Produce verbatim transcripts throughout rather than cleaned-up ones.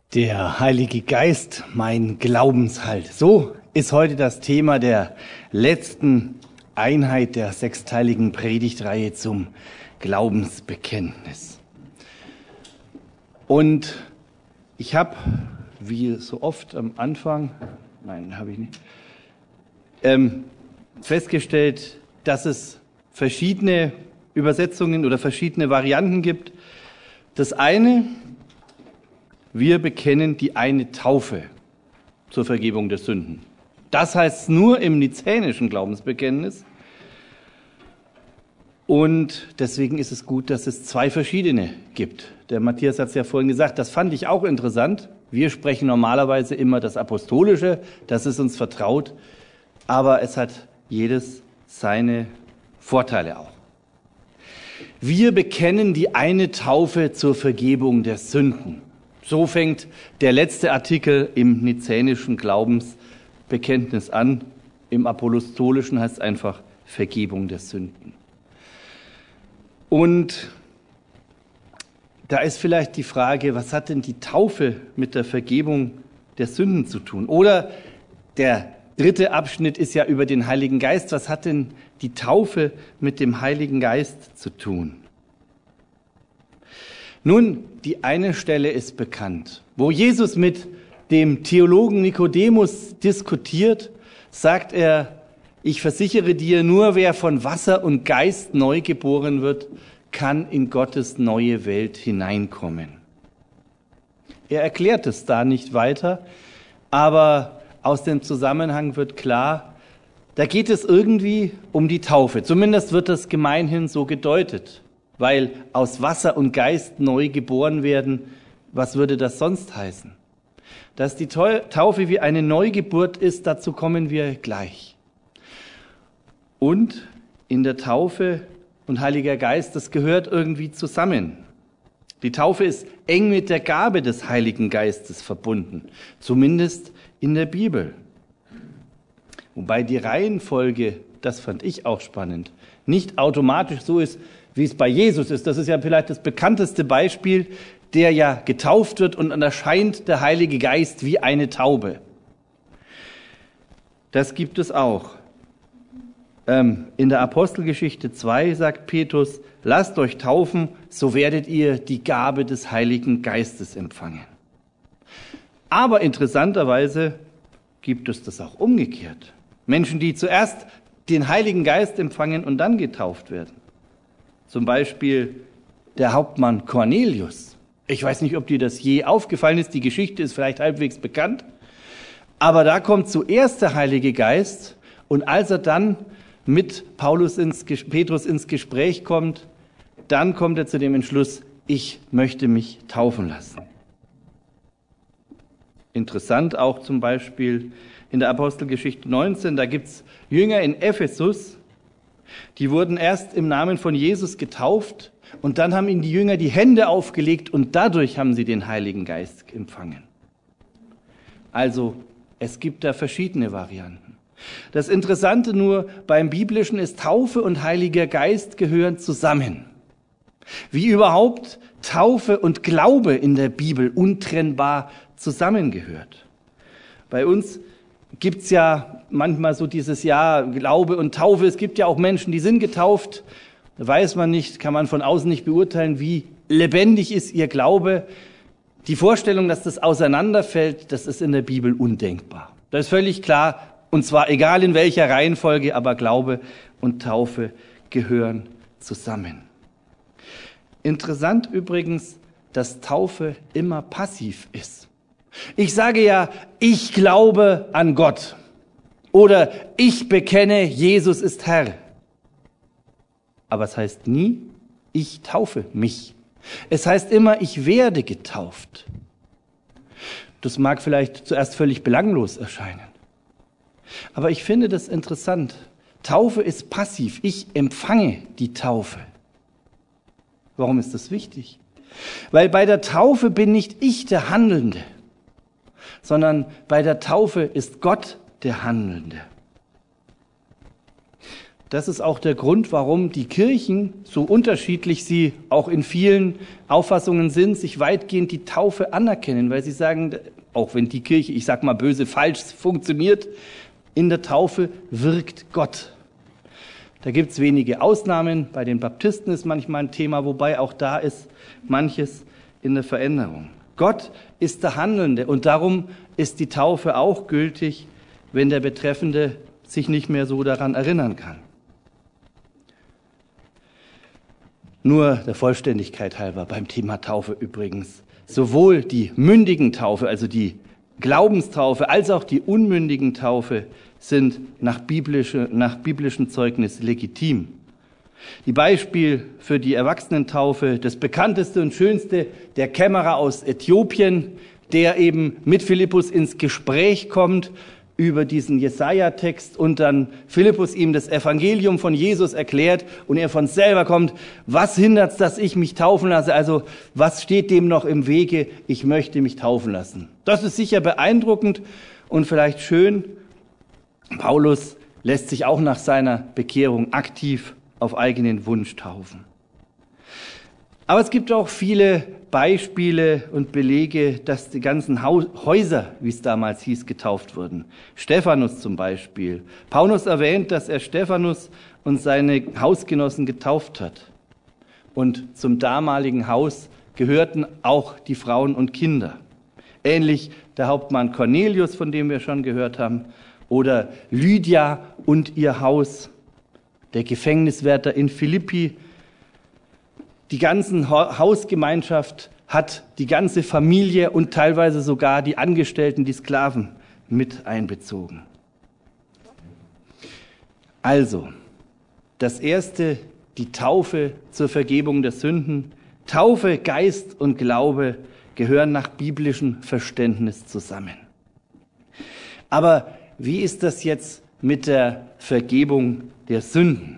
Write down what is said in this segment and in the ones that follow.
Der Heilige Geist, mein Glaubenshalt. So ist heute das Thema der letzten Einheit der sechsteiligen Predigtreihe zum Glaubensbekenntnis. Und ich habe, wie so oft am Anfang, nein, habe ich nicht, ähm, festgestellt, dass es verschiedene Übersetzungen oder verschiedene Varianten gibt. Das eine: Wir bekennen die eine Taufe zur Vergebung der Sünden. Das heißt nur im nizänischen Glaubensbekenntnis. Und deswegen ist es gut, dass es zwei verschiedene gibt. Der Matthias hat es ja vorhin gesagt, das fand ich auch interessant. Wir sprechen normalerweise immer das Apostolische, das ist uns vertraut. Aber es hat jedes seine Vorteile auch. Wir bekennen die eine Taufe zur Vergebung der Sünden. So fängt der letzte Artikel im nizänischen Glaubensbekenntnis an. Im apostolischen heißt es einfach Vergebung der Sünden. Und da ist vielleicht die Frage, was hat denn die Taufe mit der Vergebung der Sünden zu tun? Oder der dritte Abschnitt ist ja über den Heiligen Geist. Was hat denn die Taufe mit dem Heiligen Geist zu tun? Nun, die eine Stelle ist bekannt. Wo Jesus mit dem Theologen Nikodemus diskutiert, sagt er: Ich versichere dir, nur wer von Wasser und Geist neu geboren wird, kann in Gottes neue Welt hineinkommen. Er erklärt es da nicht weiter, aber aus dem Zusammenhang wird klar, da geht es irgendwie um die Taufe. Zumindest wird das gemeinhin so gedeutet. Weil aus Wasser und Geist neu geboren werden, was würde das sonst heißen? Dass die Taufe wie eine Neugeburt ist, dazu kommen wir gleich. Und in der Taufe und Heiliger Geist, das gehört irgendwie zusammen. Die Taufe ist eng mit der Gabe des Heiligen Geistes verbunden, zumindest in der Bibel. Wobei die Reihenfolge, das fand ich auch spannend, nicht automatisch so ist, wie es bei Jesus ist. Das ist ja vielleicht das bekannteste Beispiel, der ja getauft wird und dann erscheint der Heilige Geist wie eine Taube. Das gibt es auch. Ähm, in der Apostelgeschichte zwei sagt Petrus: Lasst euch taufen, so werdet ihr die Gabe des Heiligen Geistes empfangen. Aber interessanterweise gibt es das auch umgekehrt. Menschen, die zuerst den Heiligen Geist empfangen und dann getauft werden. Zum Beispiel der Hauptmann Cornelius. Ich weiß nicht, ob dir das je aufgefallen ist. Die Geschichte ist vielleicht halbwegs bekannt. Aber da kommt zuerst der Heilige Geist. Und als er dann mit Paulus ins, Petrus ins Gespräch kommt, dann kommt er zu dem Entschluss: Ich möchte mich taufen lassen. Interessant auch zum Beispiel in der Apostelgeschichte neunzehn. Da gibt es Jünger in Ephesus. Die wurden erst im Namen von Jesus getauft und dann haben ihnen die Jünger die Hände aufgelegt und dadurch haben sie den Heiligen Geist empfangen. Also es gibt da verschiedene Varianten. Das Interessante nur beim Biblischen ist, Taufe und Heiliger Geist gehören zusammen. Wie überhaupt Taufe und Glaube in der Bibel untrennbar zusammengehört. Bei uns gibt's ja manchmal so dieses Jahr Glaube und Taufe. Es gibt ja auch Menschen, die sind getauft. Da weiß man nicht, kann man von außen nicht beurteilen, wie lebendig ist ihr Glaube. Die Vorstellung, dass das auseinanderfällt, das ist in der Bibel undenkbar. Das ist völlig klar, und zwar egal in welcher Reihenfolge, aber Glaube und Taufe gehören zusammen. Interessant übrigens, dass Taufe immer passiv ist. Ich sage ja, ich glaube an Gott oder ich bekenne, Jesus ist Herr. Aber es heißt nie, ich taufe mich. Es heißt immer, ich werde getauft. Das mag vielleicht zuerst völlig belanglos erscheinen. Aber ich finde das interessant. Taufe ist passiv. Ich empfange die Taufe. Warum ist das wichtig? Weil bei der Taufe bin nicht ich der Handelnde, sondern bei der Taufe ist Gott der Handelnde. Das ist auch der Grund, warum die Kirchen, so unterschiedlich sie auch in vielen Auffassungen sind, sich weitgehend die Taufe anerkennen, weil sie sagen, auch wenn die Kirche, ich sag mal böse, falsch funktioniert, in der Taufe wirkt Gott. Da gibt es wenige Ausnahmen, bei den Baptisten ist manchmal ein Thema, wobei auch da ist manches in der Veränderung. Gott ist der Handelnde und darum ist die Taufe auch gültig, wenn der Betreffende sich nicht mehr so daran erinnern kann. Nur der Vollständigkeit halber beim Thema Taufe übrigens. Sowohl die mündigen Taufe, also die Glaubenstaufe, als auch die unmündigen Taufe sind nach, biblische, nach biblischem Zeugnis legitim. Die Beispiel für die Erwachsenentaufe, das bekannteste und schönste, der Kämmerer aus Äthiopien, der eben mit Philippus ins Gespräch kommt über diesen Jesaja-Text und dann Philippus ihm das Evangelium von Jesus erklärt und er von selber kommt, was hindert's, dass ich mich taufen lasse? Also was steht dem noch im Wege? Ich möchte mich taufen lassen. Das ist sicher beeindruckend und vielleicht schön. Paulus lässt sich auch nach seiner Bekehrung aktiv auf eigenen Wunsch taufen. Aber es gibt auch viele Beispiele und Belege, dass die ganzen Häuser, wie es damals hieß, getauft wurden. Stephanus zum Beispiel. Paulus erwähnt, dass er Stephanus und seine Hausgenossen getauft hat. Und zum damaligen Haus gehörten auch die Frauen und Kinder. Ähnlich der Hauptmann Cornelius, von dem wir schon gehört haben, oder Lydia und ihr Haus, der Gefängniswärter in Philippi. Die ganze Hausgemeinschaft hat die ganze Familie und teilweise sogar die Angestellten, die Sklaven mit einbezogen. Also, das erste, die Taufe zur Vergebung der Sünden. Taufe, Geist und Glaube gehören nach biblischem Verständnis zusammen. Aber wie ist das jetzt mit der Vergebung der Sünden?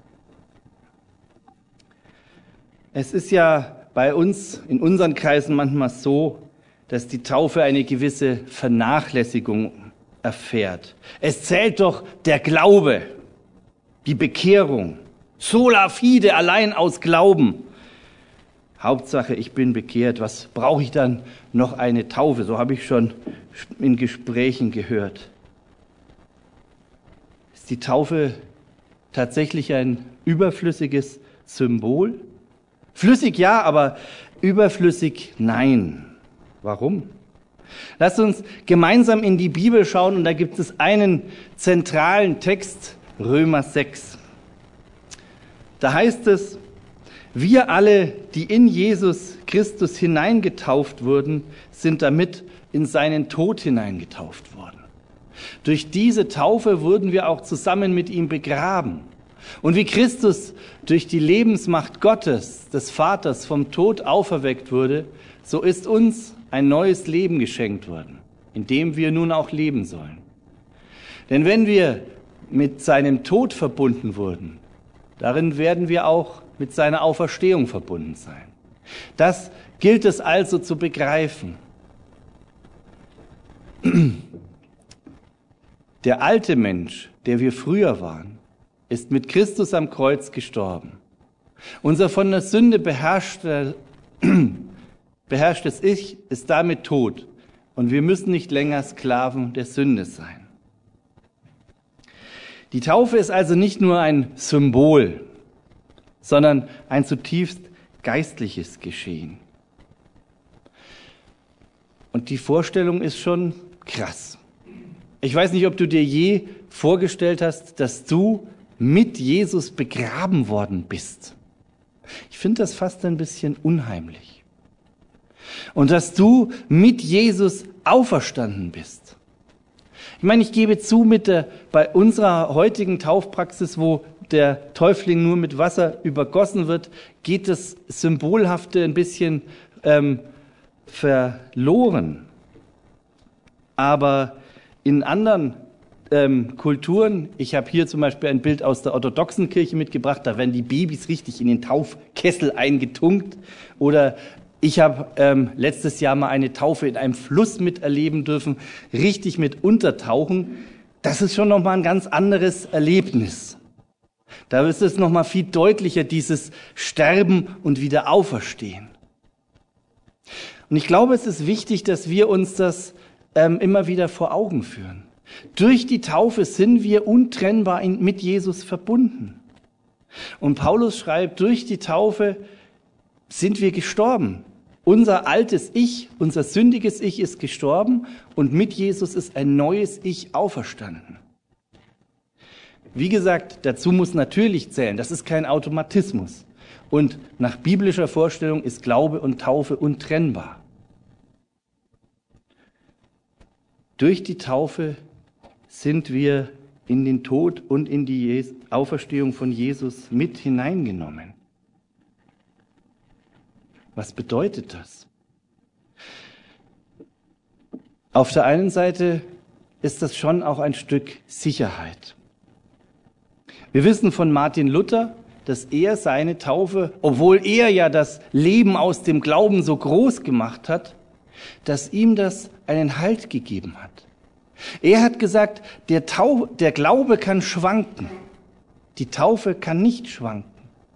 Es ist ja bei uns, in unseren Kreisen manchmal so, dass die Taufe eine gewisse Vernachlässigung erfährt. Es zählt doch der Glaube, die Bekehrung. Sola fide, allein aus Glauben. Hauptsache, ich bin bekehrt. Was brauche ich dann noch eine Taufe? So habe ich schon in Gesprächen gehört. Ist die Taufe tatsächlich ein überflüssiges Symbol? Flüssig ja, aber überflüssig nein. Warum? Lasst uns gemeinsam in die Bibel schauen und da gibt es einen zentralen Text, Römer sechs. Da heißt es, wir alle, die in Jesus Christus hineingetauft wurden, sind damit in seinen Tod hineingetauft worden. Durch diese Taufe wurden wir auch zusammen mit ihm begraben. Und wie Christus durch die Lebensmacht Gottes, des Vaters, vom Tod auferweckt wurde, so ist uns ein neues Leben geschenkt worden, in dem wir nun auch leben sollen. Denn wenn wir mit seinem Tod verbunden wurden, darin werden wir auch mit seiner Auferstehung verbunden sein. Das gilt es also zu begreifen. Der alte Mensch, der wir früher waren, ist mit Christus am Kreuz gestorben. Unser von der Sünde beherrschte, beherrschtes Ich ist damit tot und wir müssen nicht länger Sklaven der Sünde sein. Die Taufe ist also nicht nur ein Symbol, sondern ein zutiefst geistliches Geschehen. Und die Vorstellung ist schon krass. Ich weiß nicht, ob du dir je vorgestellt hast, dass du mit Jesus begraben worden bist. Ich finde das fast ein bisschen unheimlich. Und dass du mit Jesus auferstanden bist. Ich meine, ich gebe zu, mit der, bei unserer heutigen Taufpraxis, wo der Täufling nur mit Wasser übergossen wird, geht das Symbolhafte ein bisschen ähm, verloren. Aber in anderen ähm, Kulturen, ich habe hier zum Beispiel ein Bild aus der orthodoxen Kirche mitgebracht, da werden die Babys richtig in den Taufkessel eingetunkt. Oder ich habe ähm, letztes Jahr mal eine Taufe in einem Fluss miterleben dürfen, richtig mit Untertauchen. Das ist schon nochmal ein ganz anderes Erlebnis. Da ist es nochmal viel deutlicher, dieses Sterben und wieder Auferstehen. Und ich glaube, es ist wichtig, dass wir uns das ähm, immer wieder vor Augen führen. Durch die Taufe sind wir untrennbar in, mit Jesus verbunden. Und Paulus schreibt, durch die Taufe sind wir gestorben. Unser altes Ich, unser sündiges Ich ist gestorben und mit Jesus ist ein neues Ich auferstanden. Wie gesagt, dazu muss natürlich zählen, das ist kein Automatismus. Und nach biblischer Vorstellung ist Glaube und Taufe untrennbar. Durch die Taufe sind wir in den Tod und in die Auferstehung von Jesus mit hineingenommen. Was bedeutet das? Auf der einen Seite ist das schon auch ein Stück Sicherheit. Wir wissen von Martin Luther, dass er seine Taufe, obwohl er ja das Leben aus dem Glauben so groß gemacht hat, dass ihm das einen Halt gegeben hat. Er hat gesagt, der, Tau- der Glaube kann schwanken, die Taufe kann nicht schwanken.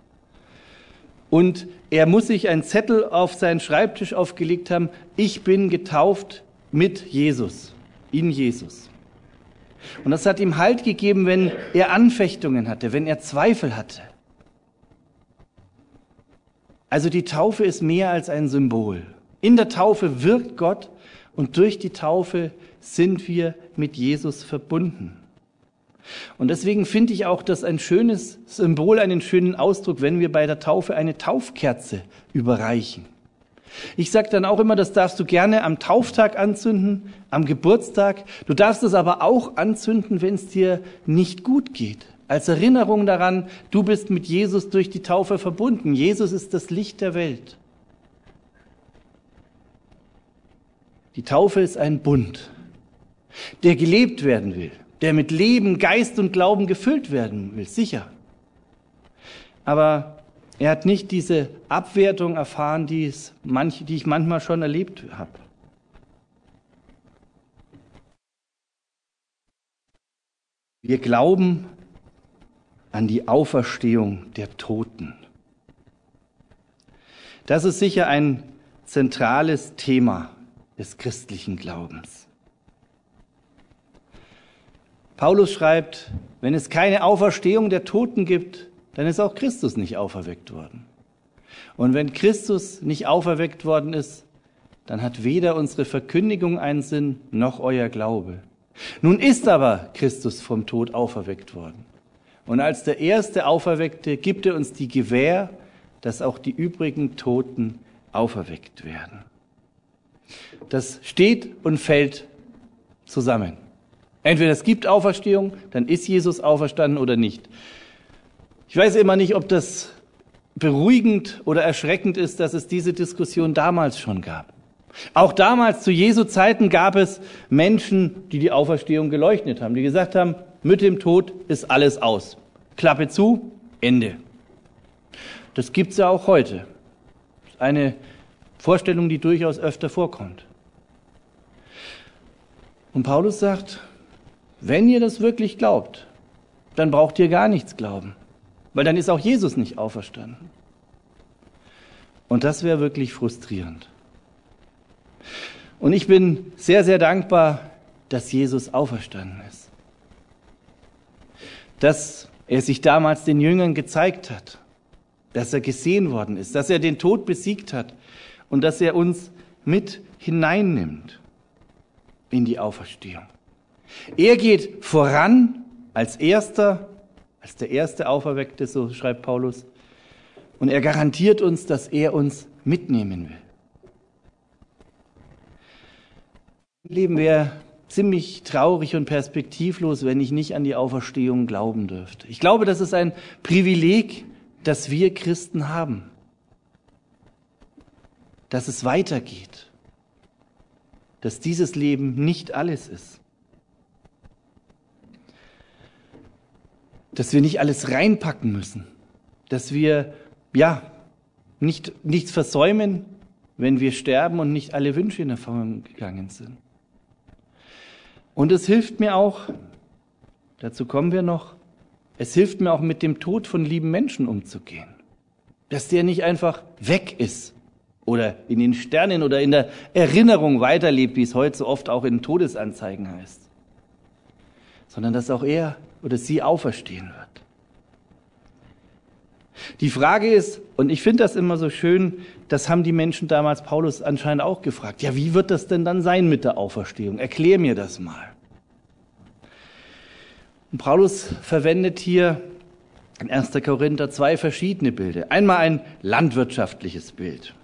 Und er muss sich einen Zettel auf seinen Schreibtisch aufgelegt haben, ich bin getauft mit Jesus, in Jesus. Und das hat ihm Halt gegeben, wenn er Anfechtungen hatte, wenn er Zweifel hatte. Also die Taufe ist mehr als ein Symbol. In der Taufe wirkt Gott und durch die Taufe sind wir mit Jesus verbunden. Und deswegen finde ich auch das ein schönes Symbol, einen schönen Ausdruck, wenn wir bei der Taufe eine Taufkerze überreichen. Ich sage dann auch immer, das darfst du gerne am Tauftag anzünden, am Geburtstag. Du darfst es aber auch anzünden, wenn es dir nicht gut geht. Als Erinnerung daran, du bist mit Jesus durch die Taufe verbunden. Jesus ist das Licht der Welt. Die Taufe ist ein Bund, der gelebt werden will, der mit Leben, Geist und Glauben gefüllt werden will, sicher. Aber er hat nicht diese Abwertung erfahren, die, es manch, die ich manchmal schon erlebt habe. Wir glauben an die Auferstehung der Toten. Das ist sicher ein zentrales Thema des christlichen Glaubens. Paulus schreibt, wenn es keine Auferstehung der Toten gibt, dann ist auch Christus nicht auferweckt worden. Und wenn Christus nicht auferweckt worden ist, dann hat weder unsere Verkündigung einen Sinn, noch euer Glaube. Nun ist aber Christus vom Tod auferweckt worden. Und als der erste Auferweckte gibt er uns die Gewähr, dass auch die übrigen Toten auferweckt werden. Das steht und fällt zusammen. Entweder es gibt Auferstehung, dann ist Jesus auferstanden oder nicht. Ich weiß immer nicht, ob das beruhigend oder erschreckend ist, dass es diese Diskussion damals schon gab. Auch damals, zu Jesu Zeiten, gab es Menschen, die die Auferstehung geleugnet haben, die gesagt haben, mit dem Tod ist alles aus. Klappe zu, Ende. Das gibt's ja auch heute. Eine Vorstellung, die durchaus öfter vorkommt. Und Paulus sagt, wenn ihr das wirklich glaubt, dann braucht ihr gar nichts glauben. Weil dann ist auch Jesus nicht auferstanden. Und das wäre wirklich frustrierend. Und ich bin sehr, sehr dankbar, dass Jesus auferstanden ist. Dass er sich damals den Jüngern gezeigt hat. Dass er gesehen worden ist. Dass er den Tod besiegt hat. Und dass er uns mit hineinnimmt in die Auferstehung. Er geht voran als Erster, als der erste Auferweckte, so schreibt Paulus. Und er garantiert uns, dass er uns mitnehmen will. Mein Leben wäre ziemlich traurig und perspektivlos, wenn ich nicht an die Auferstehung glauben dürfte. Ich glaube, das ist ein Privileg, das wir Christen haben. Dass es weitergeht. Dass dieses Leben nicht alles ist. Dass wir nicht alles reinpacken müssen. Dass wir, ja, nicht, nichts versäumen, wenn wir sterben und nicht alle Wünsche in Erfüllung gegangen sind. Und es hilft mir auch, dazu kommen wir noch, Es hilft mir auch, mit dem Tod von lieben Menschen umzugehen. Dass der nicht einfach weg ist oder in den Sternen oder in der Erinnerung weiterlebt, wie es heute so oft auch in Todesanzeigen heißt, sondern dass auch er oder sie auferstehen wird. Die Frage ist, und ich finde das immer so schön, das haben die Menschen damals Paulus anscheinend auch gefragt, ja, wie wird das denn dann sein mit der Auferstehung? Erklär mir das mal. Und Paulus verwendet hier in erster Korinther zwei verschiedene Bilder. Einmal ein landwirtschaftliches Bild.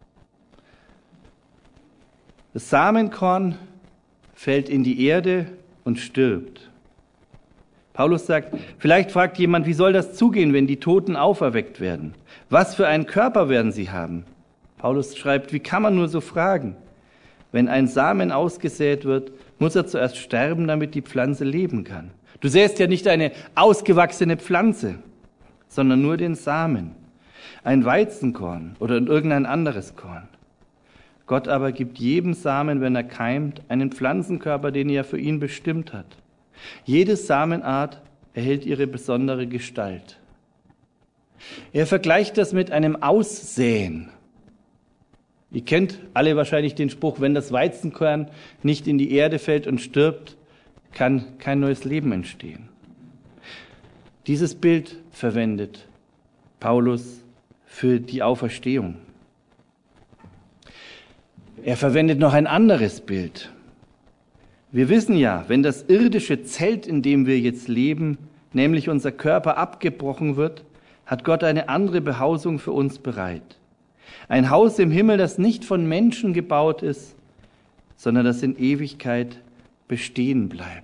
Das Samenkorn fällt in die Erde und stirbt. Paulus sagt, vielleicht fragt jemand, wie soll das zugehen, wenn die Toten auferweckt werden? Was für einen Körper werden sie haben? Paulus schreibt, wie kann man nur so fragen? Wenn ein Samen ausgesät wird, muss er zuerst sterben, damit die Pflanze leben kann. Du säst ja nicht eine ausgewachsene Pflanze, sondern nur den Samen, ein Weizenkorn oder irgendein anderes Korn. Gott aber gibt jedem Samen, wenn er keimt, einen Pflanzenkörper, den er für ihn bestimmt hat. Jede Samenart erhält ihre besondere Gestalt. Er vergleicht das mit einem Aussäen. Ihr kennt alle wahrscheinlich den Spruch, wenn das Weizenkorn nicht in die Erde fällt und stirbt, kann kein neues Leben entstehen. Dieses Bild verwendet Paulus für die Auferstehung. Er verwendet noch ein anderes Bild. Wir wissen ja, wenn das irdische Zelt, in dem wir jetzt leben, nämlich unser Körper abgebrochen wird, hat Gott eine andere Behausung für uns bereit. Ein Haus im Himmel, das nicht von Menschen gebaut ist, sondern das in Ewigkeit bestehen bleibt.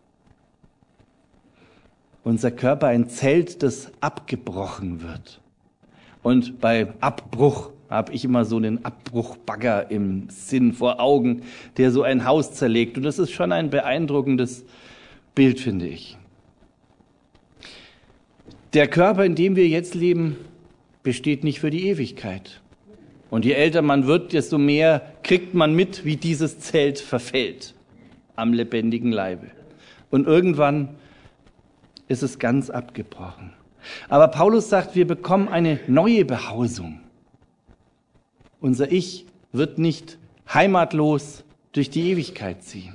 Unser Körper ein Zelt, das abgebrochen wird. Und bei Abbruch habe ich immer so einen Abbruchbagger im Sinn vor Augen, der so ein Haus zerlegt. Und das ist schon ein beeindruckendes Bild, finde ich. Der Körper, in dem wir jetzt leben, besteht nicht für die Ewigkeit. Und je älter man wird, desto mehr kriegt man mit, wie dieses Zelt verfällt am lebendigen Leibe. Und irgendwann ist es ganz abgebrochen. Aber Paulus sagt, wir bekommen eine neue Behausung. Unser Ich wird nicht heimatlos durch die Ewigkeit ziehen.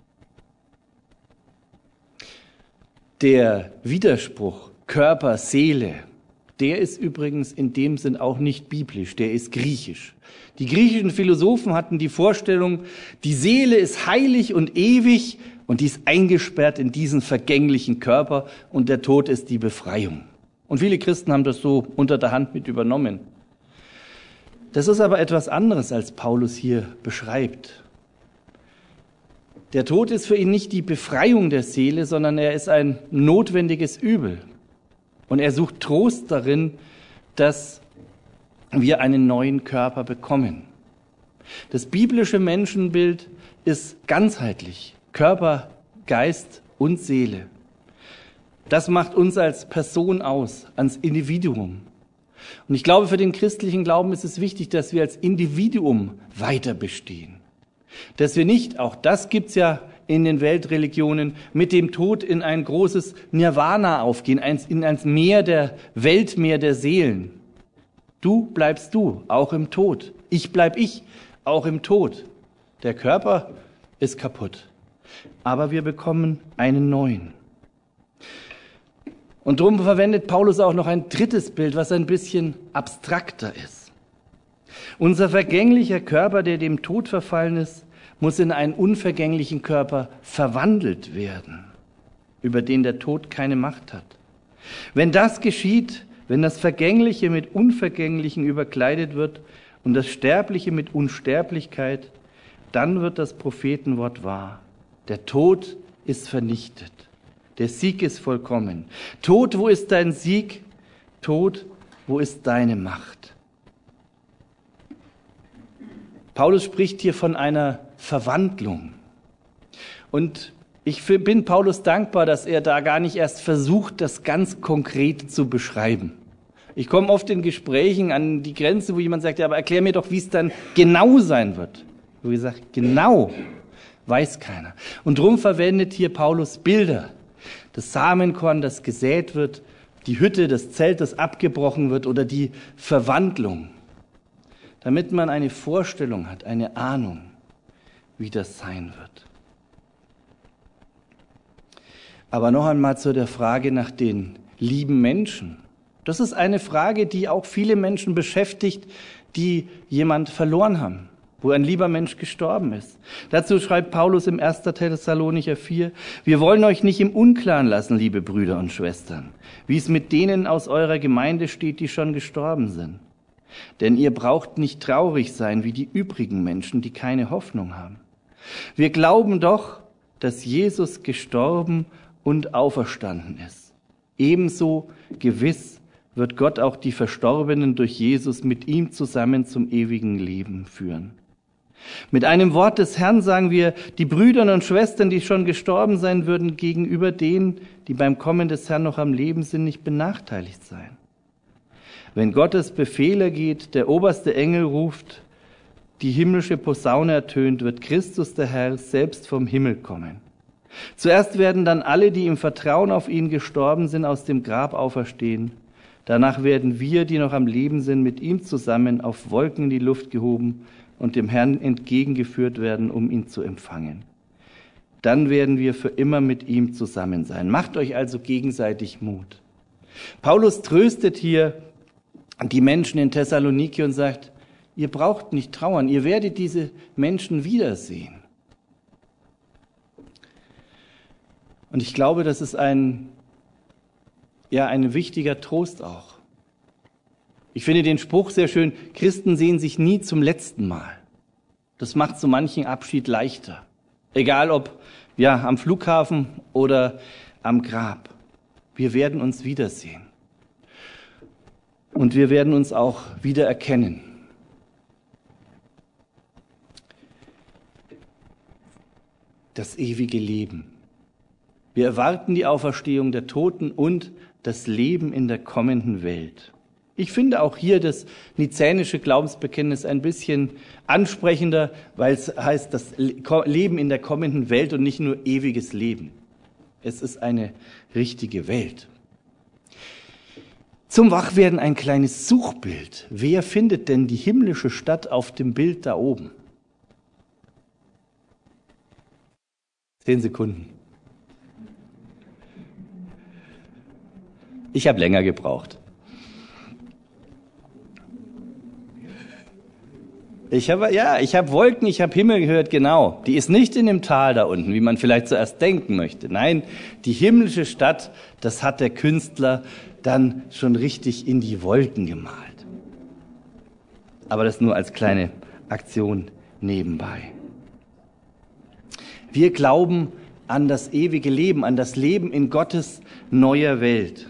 Der Widerspruch Körper, Seele, der ist übrigens in dem Sinn auch nicht biblisch, der ist griechisch. Die griechischen Philosophen hatten die Vorstellung, die Seele ist heilig und ewig und die ist eingesperrt in diesen vergänglichen Körper und der Tod ist die Befreiung. Und viele Christen haben das so unter der Hand mit übernommen. Das ist aber etwas anderes, als Paulus hier beschreibt. Der Tod ist für ihn nicht die Befreiung der Seele, sondern er ist ein notwendiges Übel. Und er sucht Trost darin, dass wir einen neuen Körper bekommen. Das biblische Menschenbild ist ganzheitlich. Körper, Geist und Seele. Das macht uns als Person aus, als Individuum. Und ich glaube, für den christlichen Glauben ist es wichtig, dass wir als Individuum weiter bestehen. Dass wir nicht, auch das gibt's ja in den Weltreligionen, mit dem Tod in ein großes Nirvana aufgehen, in ein Meer der Weltmeer der Seelen. Du bleibst du, auch im Tod. Ich bleib ich, auch im Tod. Der Körper ist kaputt. Aber wir bekommen einen neuen. Und darum verwendet Paulus auch noch ein drittes Bild, was ein bisschen abstrakter ist. Unser vergänglicher Körper, der dem Tod verfallen ist, muss in einen unvergänglichen Körper verwandelt werden, über den der Tod keine Macht hat. Wenn das geschieht, wenn das Vergängliche mit Unvergänglichen überkleidet wird und das Sterbliche mit Unsterblichkeit, dann wird das Prophetenwort wahr. Der Tod ist vernichtet. Der Sieg ist vollkommen. Tod, wo ist dein Sieg? Tod, wo ist deine Macht? Paulus spricht hier von einer Verwandlung. Und ich bin Paulus dankbar, dass er da gar nicht erst versucht, das ganz konkret zu beschreiben. Ich komme oft in Gesprächen an die Grenze, wo jemand sagt, ja, aber erklär mir doch, wie es dann genau sein wird. Wo ich sage, genau weiß keiner. Und darum verwendet hier Paulus Bilder. Das Samenkorn, das gesät wird, die Hütte, das Zelt, das abgebrochen wird oder die Verwandlung, damit man eine Vorstellung hat, eine Ahnung, wie das sein wird. Aber noch einmal zu der Frage nach den lieben Menschen. Das ist eine Frage, die auch viele Menschen beschäftigt, die jemand verloren haben, wo ein lieber Mensch gestorben ist. Dazu schreibt Paulus im ersten Thessalonicher vier, wir wollen euch nicht im Unklaren lassen, liebe Brüder und Schwestern, wie es mit denen aus eurer Gemeinde steht, die schon gestorben sind. Denn ihr braucht nicht traurig sein wie die übrigen Menschen, die keine Hoffnung haben. Wir glauben doch, dass Jesus gestorben und auferstanden ist. Ebenso gewiss wird Gott auch die Verstorbenen durch Jesus mit ihm zusammen zum ewigen Leben führen. Mit einem Wort des Herrn sagen wir, die Brüder und Schwestern, die schon gestorben sein würden, gegenüber denen, die beim Kommen des Herrn noch am Leben sind, nicht benachteiligt sein. Wenn Gottes Befehl ergeht, der oberste Engel ruft, die himmlische Posaune ertönt, wird Christus der Herr selbst vom Himmel kommen. Zuerst werden dann alle, die im Vertrauen auf ihn gestorben sind, aus dem Grab auferstehen. Danach werden wir, die noch am Leben sind, mit ihm zusammen auf Wolken in die Luft gehoben und dem Herrn entgegengeführt werden, um ihn zu empfangen. Dann werden wir für immer mit ihm zusammen sein. Macht euch also gegenseitig Mut. Paulus tröstet hier die Menschen in Thessaloniki und sagt, ihr braucht nicht trauern, ihr werdet diese Menschen wiedersehen. Und ich glaube, das ist ein, ja, ein wichtiger Trost auch. Ich finde den Spruch sehr schön, Christen sehen sich nie zum letzten Mal. Das macht so manchen Abschied leichter. Egal ob ja, am Flughafen oder am Grab. Wir werden uns wiedersehen. Und wir werden uns auch wieder erkennen. Das ewige Leben. Wir erwarten die Auferstehung der Toten und das Leben in der kommenden Welt. Ich finde auch hier das nizänische Glaubensbekenntnis ein bisschen ansprechender, weil es heißt, das Leben in der kommenden Welt und nicht nur ewiges Leben. Es ist eine richtige Welt. Zum Wachwerden ein kleines Suchbild. Wer findet denn die himmlische Stadt auf dem Bild da oben? Zehn Sekunden. Ich habe länger gebraucht. Ich habe, ja, ich habe Wolken, ich habe Himmel gehört, genau. Die ist nicht in dem Tal da unten, wie man vielleicht zuerst denken möchte. Nein, die himmlische Stadt, das hat der Künstler dann schon richtig in die Wolken gemalt. Aber das nur als kleine Aktion nebenbei. Wir glauben an das ewige Leben, an das Leben in Gottes neuer Welt.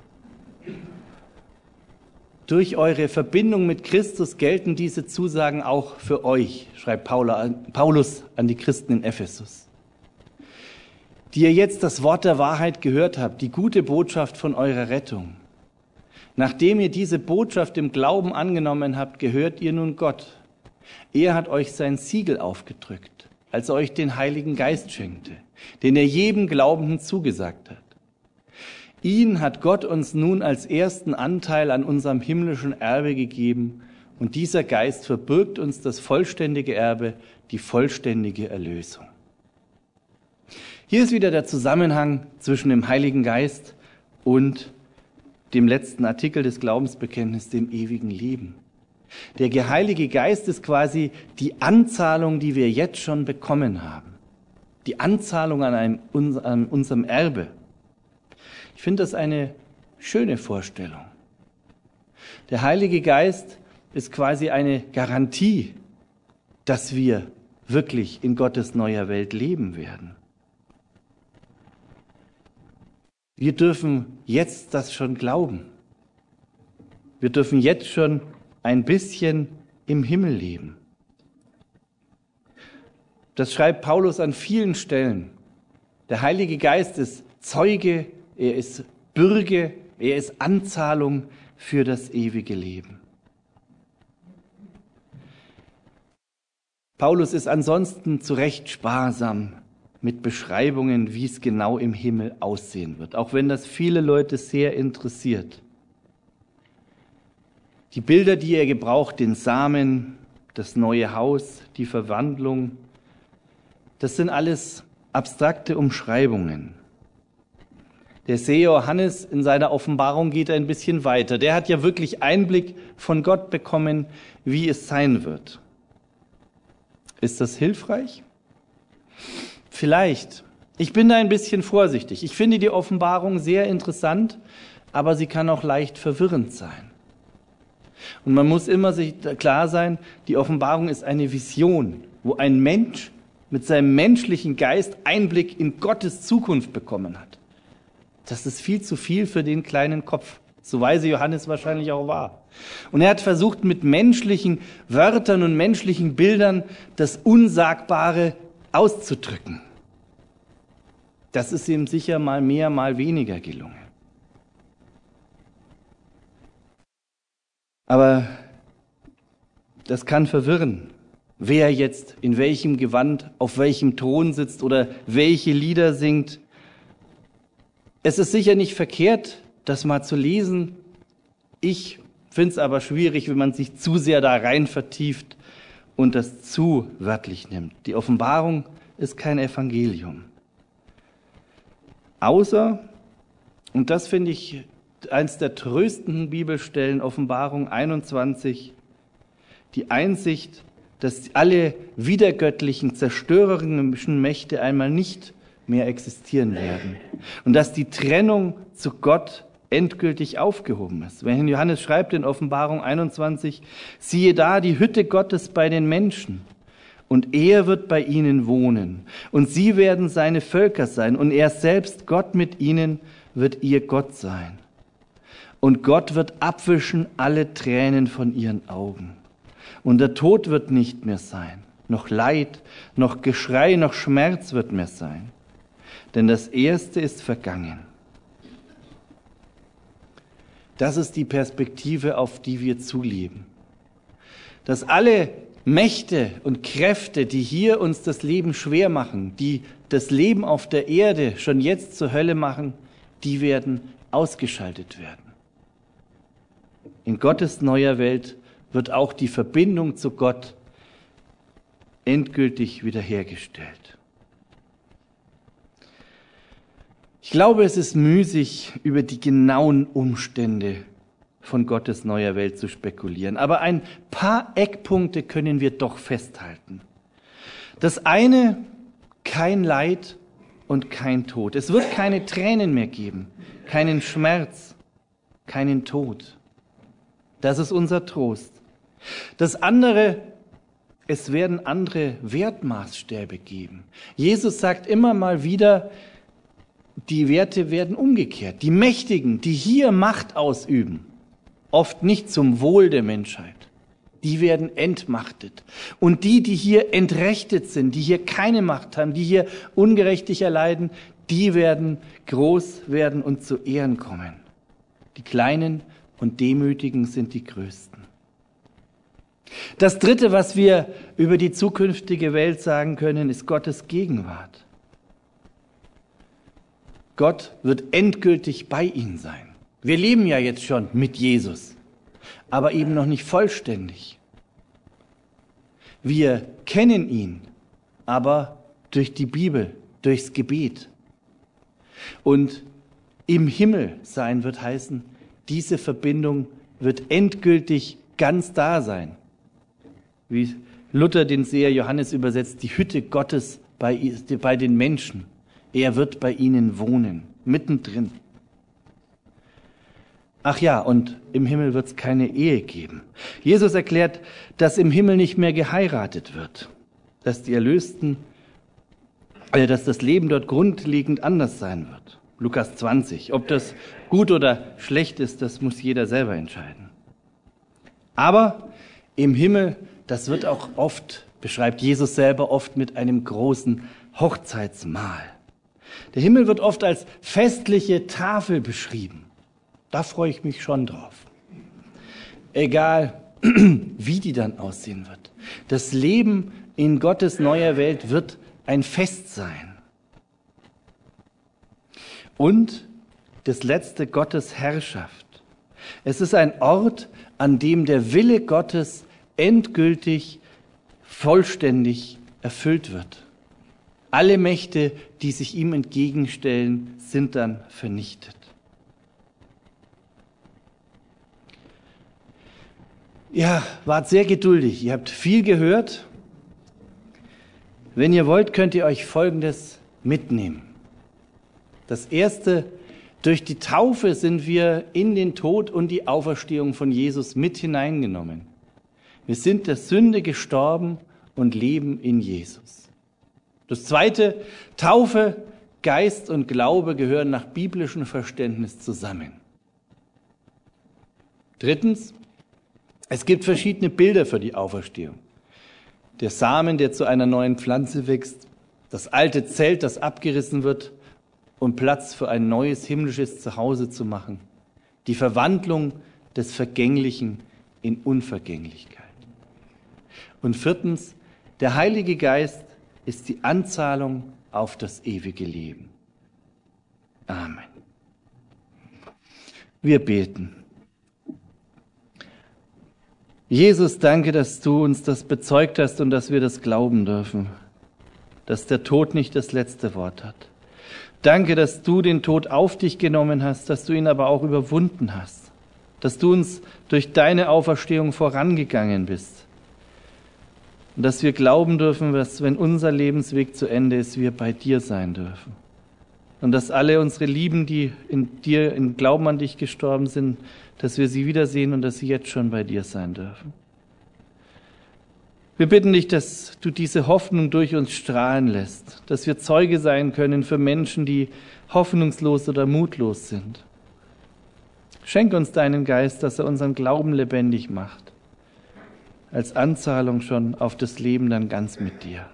Durch eure Verbindung mit Christus gelten diese Zusagen auch für euch, schreibt Paulus an die Christen in Ephesus, die ihr jetzt das Wort der Wahrheit gehört habt, die gute Botschaft von eurer Rettung. Nachdem ihr diese Botschaft im Glauben angenommen habt, gehört ihr nun Gott. Er hat euch sein Siegel aufgedrückt, als er euch den Heiligen Geist schenkte, den er jedem Glaubenden zugesagt hat. Ihn hat Gott uns nun als ersten Anteil an unserem himmlischen Erbe gegeben und dieser Geist verbirgt uns das vollständige Erbe, die vollständige Erlösung. Hier ist wieder der Zusammenhang zwischen dem Heiligen Geist und dem letzten Artikel des Glaubensbekenntnisses, dem ewigen Leben. Der Heilige Geist ist quasi die Anzahlung, die wir jetzt schon bekommen haben. Die Anzahlung an, einem, an unserem Erbe. Ich finde das eine schöne Vorstellung. Der Heilige Geist ist quasi eine Garantie, dass wir wirklich in Gottes neuer Welt leben werden. Wir dürfen jetzt das schon glauben. Wir dürfen jetzt schon ein bisschen im Himmel leben. Das schreibt Paulus an vielen Stellen. Der Heilige Geist ist Zeuge, er ist Bürge, er ist Anzahlung für das ewige Leben. Paulus ist ansonsten zu Recht sparsam mit Beschreibungen, wie es genau im Himmel aussehen wird, auch wenn das viele Leute sehr interessiert. Die Bilder, die er gebraucht, den Samen, das neue Haus, die Verwandlung, das sind alles abstrakte Umschreibungen. Der Seher Johannes in seiner Offenbarung geht ein bisschen weiter. Der hat ja wirklich Einblick von Gott bekommen, wie es sein wird. Ist das hilfreich? Vielleicht. Ich bin da ein bisschen vorsichtig. Ich finde die Offenbarung sehr interessant, aber sie kann auch leicht verwirrend sein. Und man muss immer sich klar sein, die Offenbarung ist eine Vision, wo ein Mensch mit seinem menschlichen Geist Einblick in Gottes Zukunft bekommen hat. Das ist viel zu viel für den kleinen Kopf, so weise Johannes wahrscheinlich auch war. Und er hat versucht, mit menschlichen Wörtern und menschlichen Bildern das Unsagbare auszudrücken. Das ist ihm sicher mal mehr, mal weniger gelungen. Aber das kann verwirren, wer jetzt in welchem Gewand, auf welchem Thron sitzt oder welche Lieder singt. Es ist sicher nicht verkehrt, das mal zu lesen. Ich finde es aber schwierig, wenn man sich zu sehr da rein vertieft und das zu wörtlich nimmt. Die Offenbarung ist kein Evangelium. Außer, und das finde ich eins der tröstenden Bibelstellen, Offenbarung einundzwanzig, die Einsicht, dass alle widergöttlichen, zerstörerischen Mächte einmal nicht mehr existieren werden und dass die Trennung zu Gott endgültig aufgehoben ist. Wenn Johannes schreibt in Offenbarung einundzwanzig, siehe da die Hütte Gottes bei den Menschen und er wird bei ihnen wohnen und sie werden seine Völker sein und er selbst, Gott mit ihnen, wird ihr Gott sein. Und Gott wird abwischen alle Tränen von ihren Augen. Und der Tod wird nicht mehr sein, noch Leid, noch Geschrei, noch Schmerz wird mehr sein. Denn das Erste ist vergangen. Das ist die Perspektive, auf die wir zuleben. Dass alle Mächte und Kräfte, die hier uns das Leben schwer machen, die das Leben auf der Erde schon jetzt zur Hölle machen, die werden ausgeschaltet werden. In Gottes neuer Welt wird auch die Verbindung zu Gott endgültig wiederhergestellt. Ich glaube, es ist müßig, über die genauen Umstände von Gottes neuer Welt zu spekulieren. Aber ein paar Eckpunkte können wir doch festhalten. Das eine, kein Leid und kein Tod. Es wird keine Tränen mehr geben, keinen Schmerz, keinen Tod. Das ist unser Trost. Das andere, es werden andere Wertmaßstäbe geben. Jesus sagt immer mal wieder, die Werte werden umgekehrt. Die Mächtigen, die hier Macht ausüben, oft nicht zum Wohl der Menschheit, die werden entmachtet. Und die, die hier entrechtet sind, die hier keine Macht haben, die hier ungerechtig erleiden, die werden groß werden und zu Ehren kommen. Die Kleinen und Demütigen sind die Größten. Das Dritte, was wir über die zukünftige Welt sagen können, ist Gottes Gegenwart. Gott wird endgültig bei ihnen sein. Wir leben ja jetzt schon mit Jesus, aber eben noch nicht vollständig. Wir kennen ihn, aber durch die Bibel, durchs Gebet. Und im Himmel sein wird heißen, diese Verbindung wird endgültig ganz da sein. Wie Luther den Seher Johannes übersetzt, die Hütte Gottes bei, bei den Menschen. Er wird bei ihnen wohnen, mittendrin. Ach ja, und im Himmel wird es keine Ehe geben. Jesus erklärt, dass im Himmel nicht mehr geheiratet wird, dass die Erlösten, äh, dass das Leben dort grundlegend anders sein wird. Lukas zwanzig. Ob das gut oder schlecht ist, das muss jeder selber entscheiden. Aber im Himmel, das wird auch oft, beschreibt Jesus selber oft mit einem großen Hochzeitsmahl. Der Himmel wird oft als festliche Tafel beschrieben. Da freue ich mich schon drauf. Egal, wie die dann aussehen wird. Das Leben in Gottes neuer Welt wird ein Fest sein. und das letzte Gottes Herrschaft. Es ist ein Ort, an dem der Wille Gottes endgültig, vollständig erfüllt wird. Alle Mächte, die sich ihm entgegenstellen, sind dann vernichtet. Ja, wart sehr geduldig. Ihr habt viel gehört. Wenn ihr wollt, könnt ihr euch Folgendes mitnehmen. Das Erste, durch die Taufe sind wir in den Tod und die Auferstehung von Jesus mit hineingenommen. Wir sind der Sünde gestorben und leben in Jesus. Das Zweite, Taufe, Geist und Glaube gehören nach biblischem Verständnis zusammen. Drittens, es gibt verschiedene Bilder für die Auferstehung. Der Samen, der zu einer neuen Pflanze wächst, das alte Zelt, das abgerissen wird, um Platz für ein neues himmlisches Zuhause zu machen. Die Verwandlung des Vergänglichen in Unvergänglichkeit. Und viertens, der Heilige Geist ist die Anzahlung auf das ewige Leben. Amen. Wir beten. Jesus, danke, dass du uns das bezeugt hast und dass wir das glauben dürfen, dass der Tod nicht das letzte Wort hat. Danke, dass du den Tod auf dich genommen hast, dass du ihn aber auch überwunden hast, dass du uns durch deine Auferstehung vorangegangen bist und dass wir glauben dürfen, dass, wenn unser Lebensweg zu Ende ist, wir bei dir sein dürfen und dass alle unsere Lieben, die in dir, im Glauben an dich gestorben sind, dass wir sie wiedersehen und dass sie jetzt schon bei dir sein dürfen. Wir bitten dich, dass du diese Hoffnung durch uns strahlen lässt, dass wir Zeuge sein können für Menschen, die hoffnungslos oder mutlos sind. Schenk uns deinen Geist, dass er unseren Glauben lebendig macht, als Anzahlung schon auf das Leben dann ganz mit dir.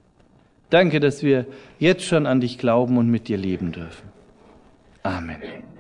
Danke, dass wir jetzt schon an dich glauben und mit dir leben dürfen. Amen.